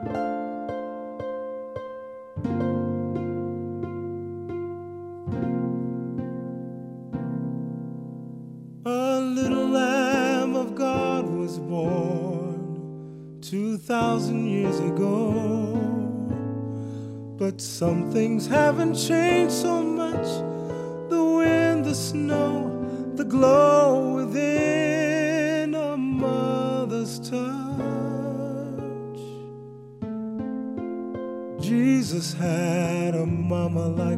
A little Lamb of God was born 2,000 years ago, but some things haven't changed so much. The wind, the snow, the glow within a mother's touch. Jesus had a mama like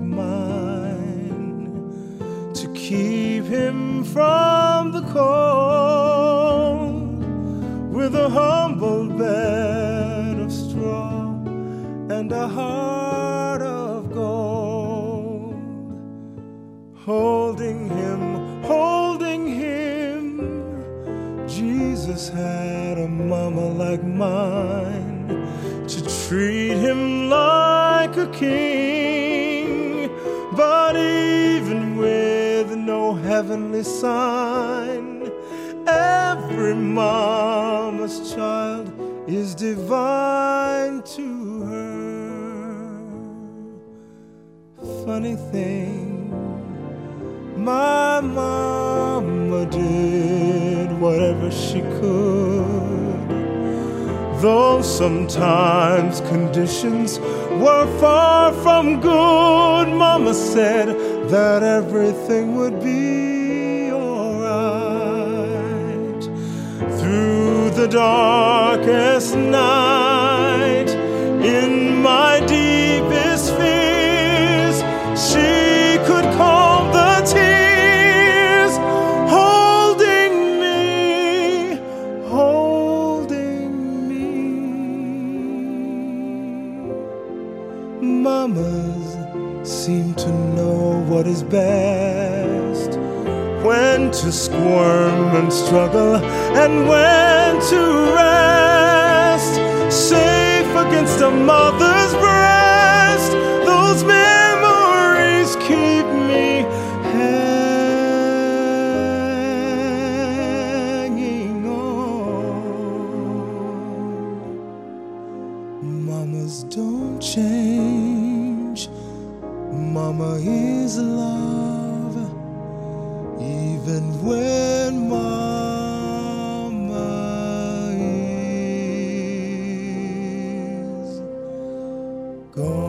mine to keep him from the cold, with a humble bed of straw and a heart of gold. Holding him, Jesus had a mama like mine to treat him like a king. But even with no heavenly sign, every mama's child is divine to her. Funny thing, my mama did whatever she could, though sometimes conditions were far from good. Mama said that everything would be alright. Through the darkest night, in my deepest fears, she could calm the tears, holding me. Mamas seem to know what is best, when to squirm and struggle and when to rest, safe against a mother's breast. Those memories keep me hanging on. Mamas don't change. Mama is love, even when mama is gone.